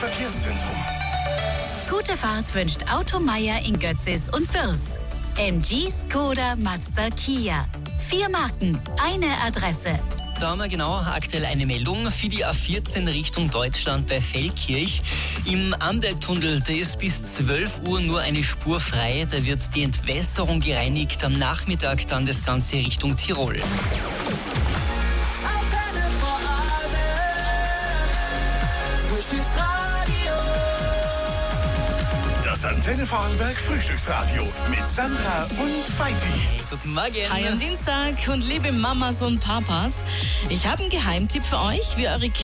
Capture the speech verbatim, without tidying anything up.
Verkehrszentrum. Gute Fahrt wünscht Automeier in Götzis und Bürs. M G, Skoda, Mazda, Kia. Vier Marken, eine Adresse. Da haben wir genau aktuell eine Meldung für die A vierzehn Richtung Deutschland bei Feldkirch. Im Ambergtunnel, da ist bis zwölf Uhr nur eine Spur frei. Da wird die Entwässerung gereinigt. Am Nachmittag dann das Ganze Richtung Tirol. Das Antenne Vorarlberg Frühstücksradio mit Sandra und Feiti. Hey, guten Morgen. Hi am Dienstag und liebe Mamas und Papas. Ich habe einen Geheimtipp für euch, wie eure